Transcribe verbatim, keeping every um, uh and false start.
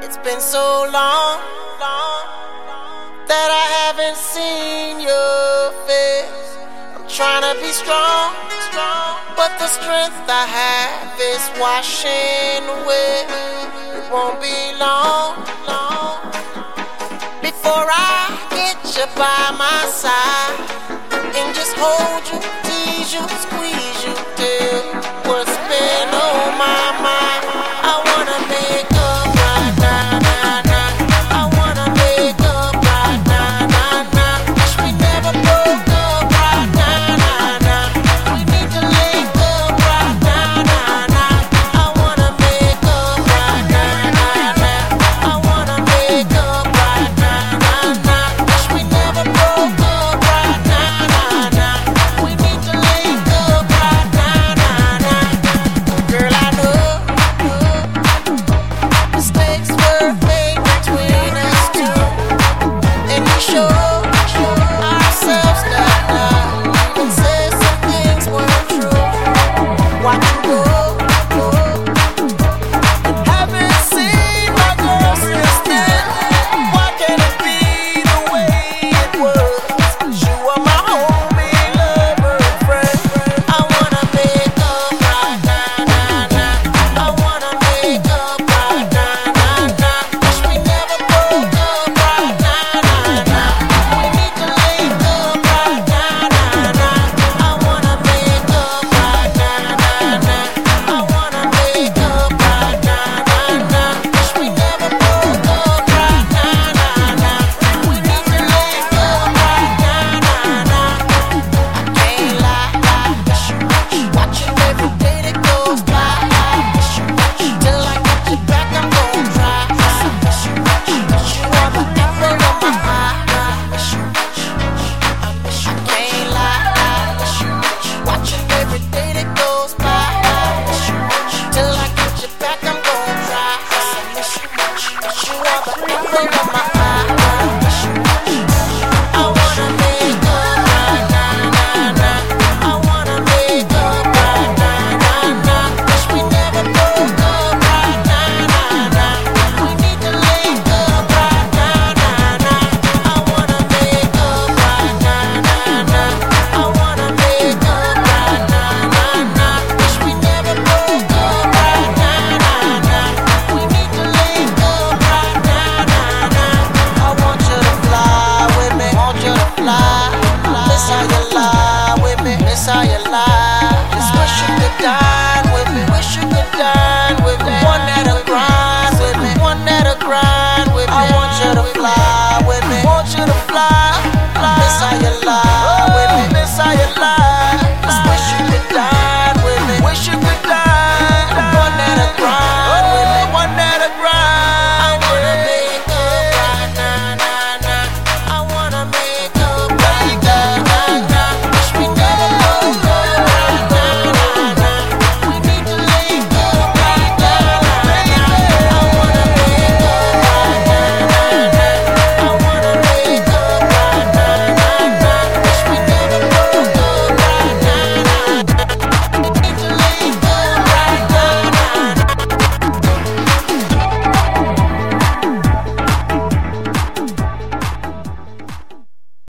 It's been so long, long that I haven't seen your face. I'm trying to be strong, strong, but the strength I have is washing away. It won't be long, long before I get you by my side and just hold you, tease you, squeeze you till what's been on my mind. I wanna make up right now, now, now. I wanna make up right now, now, now. Wish we never broke up right now, now, now. We need to link up right now, now, now. I wanna make up right now, now, now. I wanna make up right now, now, now. Wish we never broke up right now, now, now. We need to link up right now, now, now. Girl, I know mistakes were made between us two, and we showed ourselves that night and said some things weren't true. Watch you go, haven't seen my girl since then. Why can't it be the way it was? 'Cause you are my homie, lover, and friend. I wanna make up right now, now, now. I wanna make up right now, now, now. Wish we never broke up right now, now, now. We need to link up right now, now, now. I wanna make up right now, now, now. I wanna make up right now, now, now. Wish we never broke up right now, now, now. We need to link up right now, now, now. I can't lie, watching every day that goes by. Till I get you back, I'm gon' try. You are the apple of my eye. I can't lie, watching every day that goes by. Till I get you back, I'm gon' try. You are the apple of my eye. I wanna make up right now, now, now. I wanna make up right now, now, now. Wish we never broke up right now, now, now. We need to link up right now, now, now. I wanna make up right now, now, now. I wanna make up right now, now, now. Wish we never broke up right now, now, now. We need to link up right now, now, now. I want you to fly with me, want you to fly. Miss how you lie with me, miss how you lie. Just wish you could dine with me, wish you could dine with me. One that'll grind with me, one that'll grind with me. I want you to fly with me, want you to fly, fly. Miss how you lie.